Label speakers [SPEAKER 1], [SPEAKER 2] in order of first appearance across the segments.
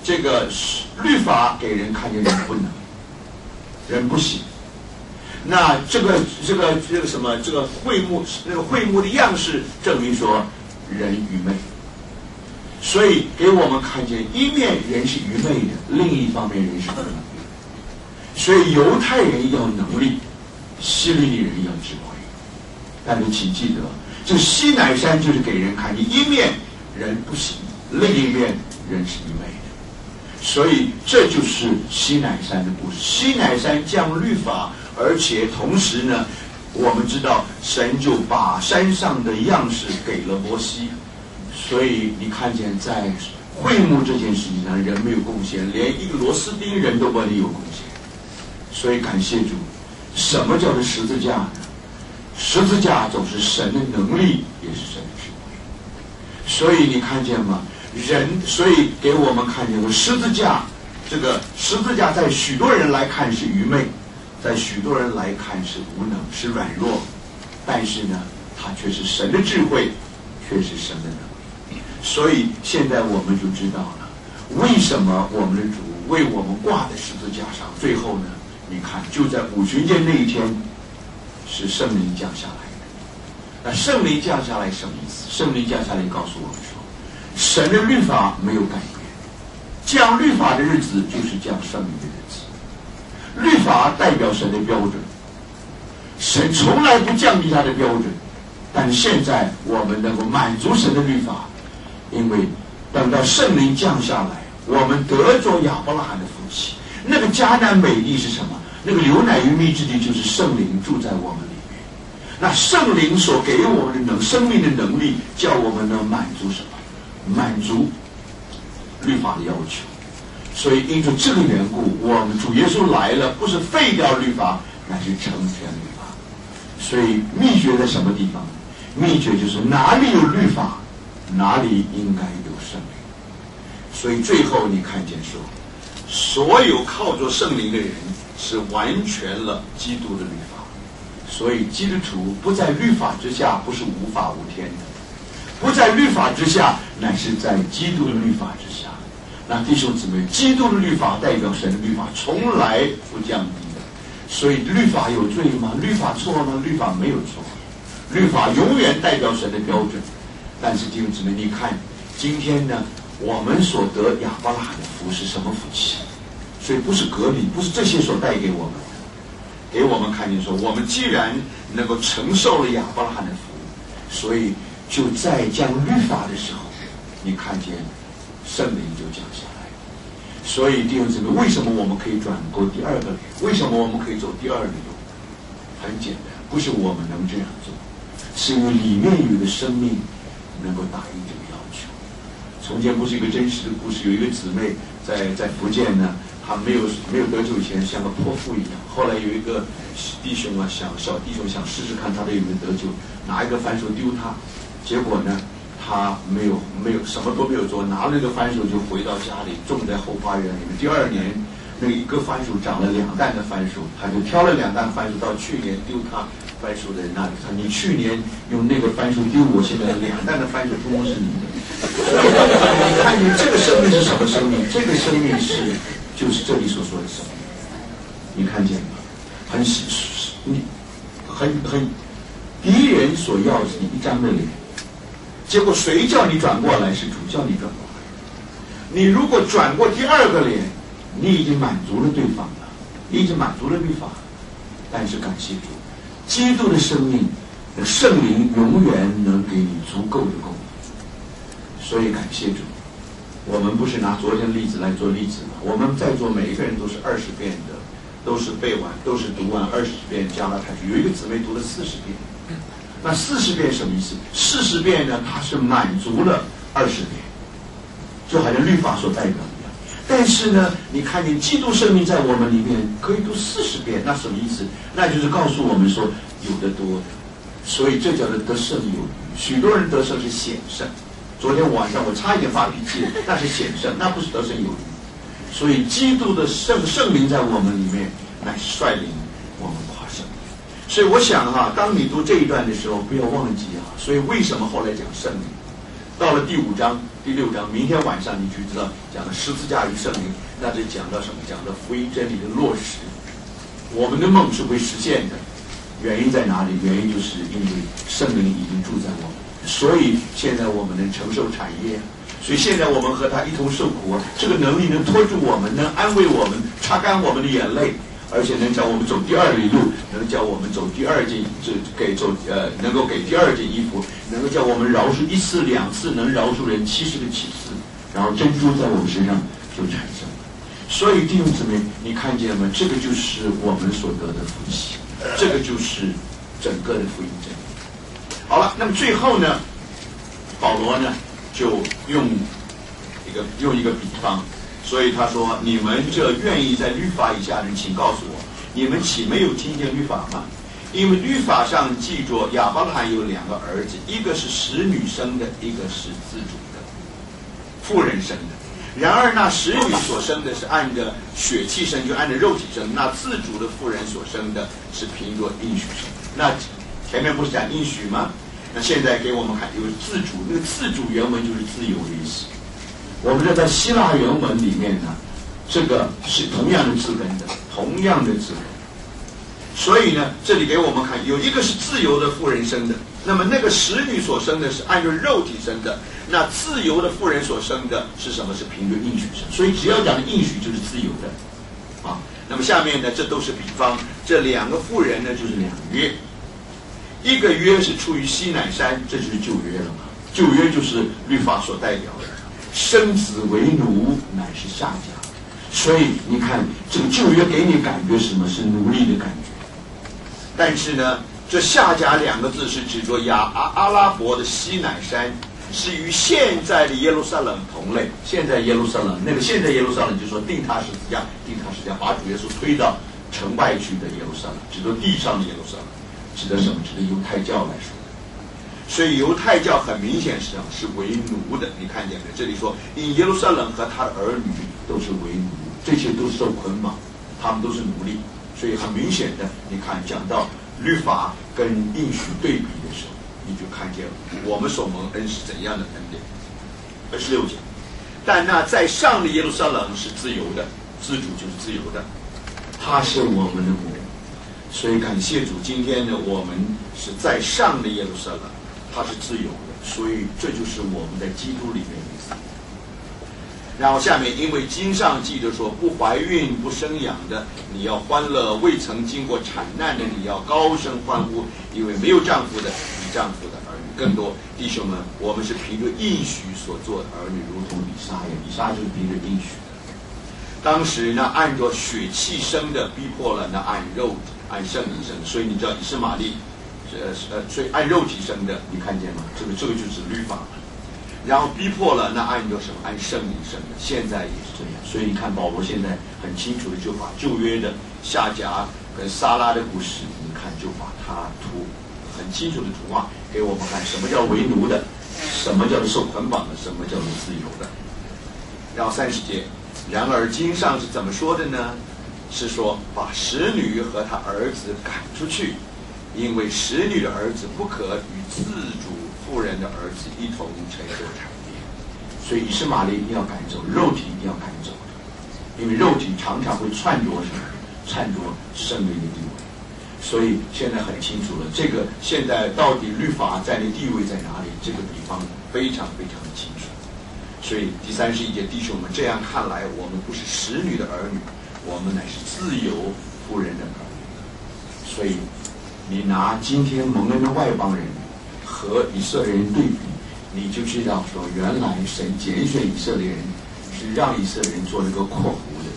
[SPEAKER 1] 这个律法给人看见人不能，人不行。那这个什么这个会幕的样式证明说人愚昧，所以给我们看见一面人是愚昧的，另一方面人是不能力。所以犹太人要能力，希律尼人要智慧。但是请记得，这西乃山就是给人看见一面人不行，另一面人是愚昧的。所以这就是西乃山的故事。西乃山降律法，而且同时呢，我们知道神就把山上的样式给了摩西。所以你看见在会幕这件事情上，人没有贡献，连一个螺丝钉人都不能有贡献。所以感谢主，什么叫做十字架呢？十字架总是神的能力，也是神的智慧。所以你看见吗？所以给我们看见了十字架，这个十字架在许多人来看是愚昧，在许多人来看是无能，是软弱，但是呢，它却是神的智慧，却是神的能力。所以现在我们就知道了，为什么我们的主为我们挂在十字架上，最后呢，你看就在五旬节那一天，是圣灵降下来的。那圣灵降下来什么意思？圣灵降下来告诉我们说，神的律法没有改变，降律法的日子就是降圣灵的日子。律法代表神的标准，神从来不降低他的标准，但是现在我们能够满足神的律法，因为等到圣灵降下来，我们得着亚伯拉罕的福气。那个迦南美地是什么？那个流奶与蜜之地，就是圣灵住在我们里面。那圣灵所给我们的生命的能力，叫我们能满足什么？满足律法的要求。所以因着这个缘故，我们主耶稣来了，不是废掉律法，乃是成全律法。所以秘诀在什么地方？秘诀就是哪里有律法，哪里应该有圣灵。所以最后你看见说，所有靠着圣灵的人是完全了基督的律法。所以基督徒不在律法之下，不是无法无天的；不在律法之下，乃是在基督的律法之下。那弟兄姊妹，基督的律法代表神的律法，从来不降低的。所以律法有罪吗？律法错吗？律法没有错，律法永远代表神的标准。但是弟兄姊妹，你看今天呢，我们所得亚伯拉罕的福是什么福气？所以不是隔离，不是这些所带给我们的，给我们看见说，我们既然能够承受了亚伯拉罕的福，所以就在降律法的时候，你看见圣灵就降下来。所以弟兄姊妹，为什么我们可以转过第二个脸？为什么我们可以走第二个路？很简单，不是我们能这样做，是因为里面有的生命能够答应这个要求。从前不是一个真实的故事，有一个姊妹在福建呢，他没有得救以前像个泼妇一样，后来有一个弟兄啊，小弟兄想试试看他的有没有得救，拿一个番薯丢他，结果呢，他没有什么都没有做，拿了一个番薯就回到家里种在后花园里面。第二年，那一个番薯长了2担的番薯，他就挑了2担番薯到去年丢他番薯的人那里，他说你去年用那个番薯丢我，现在2担的番薯通通是你的。你看你这个生命是什么生命？这个生命就是这里所说的生命。你看见吗？很敌人所要是你一张的脸，结果谁叫你转过来？是主叫你转过来。你如果转过第二个脸，你已经满足了对方了，你已经满足了律法。但是感谢主，基督的生命，圣灵永远能给你足够的供应。所以感谢主，我们不是拿昨天的例子来做例子了，我们在座每一个人都是20遍的，都是背完，都是读完20遍加拉太书。有一个姊妹读了40遍。那40遍什么意思？40遍呢，它是满足了20遍，就好像律法所代表一样。但是呢，你看见基督生命在我们里面可以读40遍，那什么意思？那就是告诉我们说有的多的，所以这叫做得胜有余。许多人得胜是显胜，昨天晚上我差一点发脾气，那是显胜，那不是得胜有余。所以基督的圣灵在我们里面，乃是率领我们夸胜。所以我想当你读这一段的时候，不要忘记所以为什么后来讲圣灵？ 到了第5章、第6章，明天晚上你就知道讲了十字架与圣灵，那就讲到什么？讲到福音真理的落实。我们的梦是会实现的，原因在哪里？原因就是因为圣灵已经住在我们，所以现在我们能承受产业，所以现在我们和他一同受苦，这个能力能拖住我们，能安慰我们，擦干我们的眼泪。而且能叫我们走第2里路，能叫我们走第2件，能够给第2件衣服，能够叫我们饶恕1次2次，能饶恕人70个7次，然后珍珠在我们身上就产生了。所以弟兄姊妹，你看见了吗？这个就是我们所得的福气，这个就是整个的福音真理。好了，那么最后呢，保罗呢就用一个比方。所以他说：“你们这愿意在律法以下的人，请告诉我，你们岂没有听见律法吗？因为律法上记着亚伯拉罕有2个儿子，一个是使女生的，一个是自主的，妇人生的。然而那使女所生的是按着血气生，就按着肉体生；那自主的妇人所生的是凭着应许生。那前面不是讲应许吗？那现在给我们看有自主，那个自主原文就是自由的意思。我们知道在希腊原文里面呢，这个是同样的字根的，同样的字根。所以呢，这里给我们看，有一个是自由的妇人生的，那么那个使女所生的是按照肉体生的，那自由的妇人所生的是什么？是凭着应许生。所以只要讲的应许就是自由的，啊。那么下面呢，这都是比方，这2个妇人呢就是2个约，一个约是出于西乃山，这就是旧约了嘛。旧约就是律法所代表的。生子为奴乃是下家，所以你看这个旧约给你感觉什么是奴隶的感觉。但是呢，这下家2个字是指着阿拉伯的西乃山，是与现在的耶路撒冷同类。现在耶路撒冷现在耶路撒冷就说钉他十字架，把主耶稣推到城外去的耶路撒冷，指着地上的耶路撒冷，指的什么？指的犹太教来说。所以犹太教很明显是为奴的，你看见没？这里说因耶路撒冷和他的儿女都是为奴，这些都受捆绑，他们都是奴隶。所以很明显的，你看讲到律法跟应许对比的时候，你就看见我们所蒙恩是怎样的恩典。26节，但那在上的耶路撒冷是自由的，自主就是自由的，他是我们的母。所以感谢主，今天呢，我们是在上的耶路撒冷。它是自由的，所以这就是我们在基督里面的意思。然后下面，因为经上记着说，不怀孕不生养的，你要欢乐；未曾经过产难的，你要高声欢呼；因为没有丈夫的，比丈夫的儿女更多。弟兄们，我们是凭着应许所做的儿女，如同以撒一样，以撒就是凭着应许的。当时那按着血气生的，逼迫了那按圣灵生的，所以你知道以实玛利。所以按肉体生的，你看见吗？这个就是律法。然后逼迫了那按着什么？按圣灵生的，现在也是这样。所以你看保罗现在很清楚的就把旧约的夏甲跟撒拉的故事，你看就把它很清楚的图画给我们看，什么叫为奴的，什么叫做受捆绑的，什么叫做自由的。然后30节，然而经上是怎么说的呢？是说把使女和她儿子赶出去。因为使女的儿子不可与自主妇人的儿子一同承受产业，所以以实玛利一定要赶走，肉体一定要赶走的，因为肉体常常会篡夺什么？篡夺圣灵的地位。所以现在很清楚了，这个现在到底律法在的地位在哪里？这个地方非常非常的清楚。所以第31节，弟兄们，这样看来，我们不是使女的儿女，我们乃是自由妇人的儿女。所以你拿今天蒙恩的外邦人和以色列人对比，你就知道说，原来神拣选以色列人是让以色列人做那个括弧的。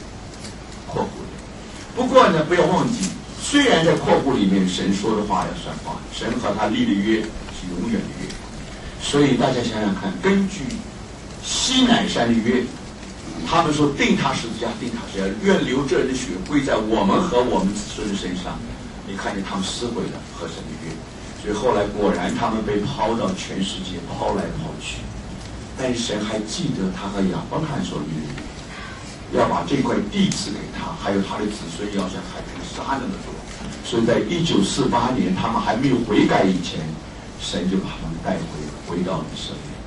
[SPEAKER 1] 不过呢，不要忘记，虽然在括弧里面神说的话要算话，神和他立的约是永远的约。所以大家想想看，根据西乃山的约，他们说定他十字架，愿流这人的血归在我们和我们子孙的身上。你看见他们撕毁了和神的约，所以后来果然他们被抛到全世界，抛来抛去。但是神还记得他和亚伯拉罕所立的约，要把这块地赐给他，还有他的子孙要像海边沙那么多。所以在1948年他们还没有悔改以前，神就把他们带回到以色列。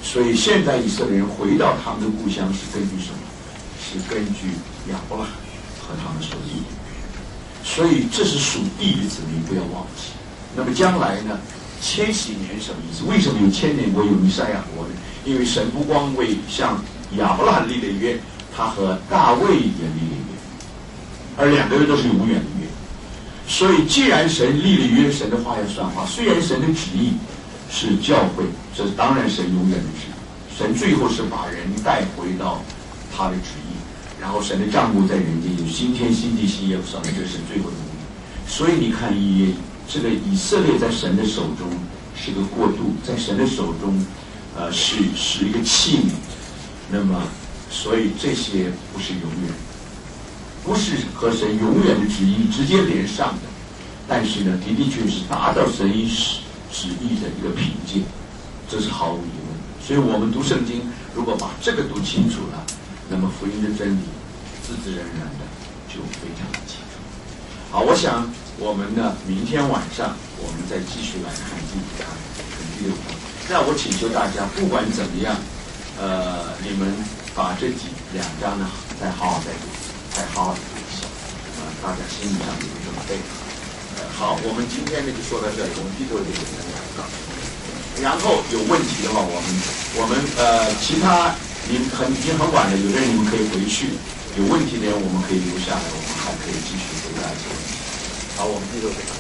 [SPEAKER 1] 所以现在以色列人回到他们的故乡是根据什么？是根据亚伯拉罕和他们所立的约。所以这是属地的子民，不要忘记。那么将来呢？1000年什么意思？为什么有1000年国有弥赛亚国呢？因为神不光为向亚伯拉罕立了约，他和大卫也立了约，而2个人都是永远的约。所以既然神立了约，神的话要算话。虽然神的旨意是教会，这是当然神永远的旨意，神最后是把人带回到他的旨意，然后神的账目在人间有新天新地新耶路撒冷，这是神最后的目的。所以你看这个以色列在神的手中是个过渡，在神的手中是一个器皿。那么所以这些不是永远，不是和神永远的旨意直接连上的，但是呢的确是达到神旨意的一个凭借，这是毫无疑问。所以我们读圣经如果把这个读清楚了，那么福音的真理自然的就非常的清楚。好，我想我们呢明天晚上我们再继续来看第5章跟第6章。那我请求大家不管怎么样，你们把这2章呢再好好再读，再好好的读一下，大家心理上有个准备。好，我们今天呢就说到这里，我们低头就简单祷告。然后有问题的话，我们其他已经很晚了，有的人你们可以回去，有问题的人我们可以留下来，我们还可以继续回答一些问题。好，我们低头祷告。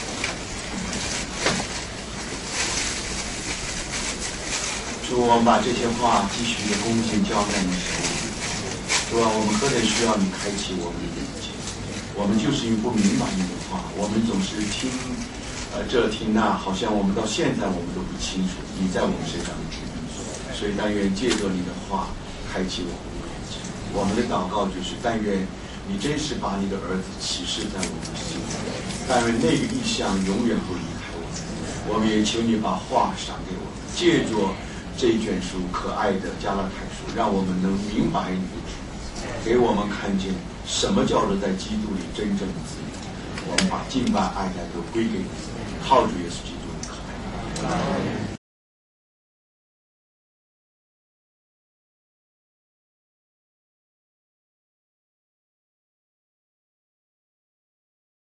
[SPEAKER 1] 主，我们把这些话继续的恭敬交在你手里。主啊，我们何等需要你开启我们的眼睛。我们就是因为不明白你的话，我们总是听这听那，好像我们到现在我们都不清楚你在我们身上的旨意。所以但愿借着你的话开启我们的眼睛。我们的祷告就是但愿你真是把你的儿子启示在我们的心里，但愿那个意象永远不离开我们。我们也求你把话赏给我们，借着这一卷书可爱的加拉太书，让我们能明白你的旨意，给我们看见什么叫做在基督里真正的自由。我们把敬拜爱戴都归给你，靠主耶稣基督的可爱。